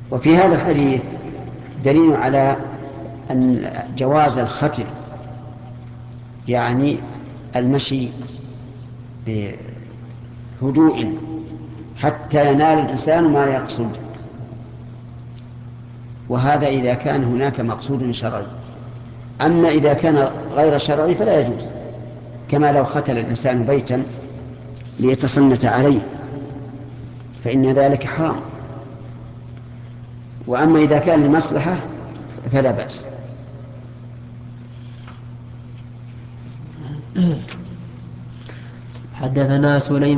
وفي هذا الحديث دليل على أن جواز الختل، يعني المشي بهدوء حتى ينال الإنسان ما يقصد، وهذا إذا كان هناك مقصود شرعي. أما إذا كان غير شرعي فلا يجوز، كما لو ختل الإنسان بيتا ليتصنت عليه فإن ذلك حرام. وأما إذا كان لمصلحة فلا بأس. حدثنا سليمان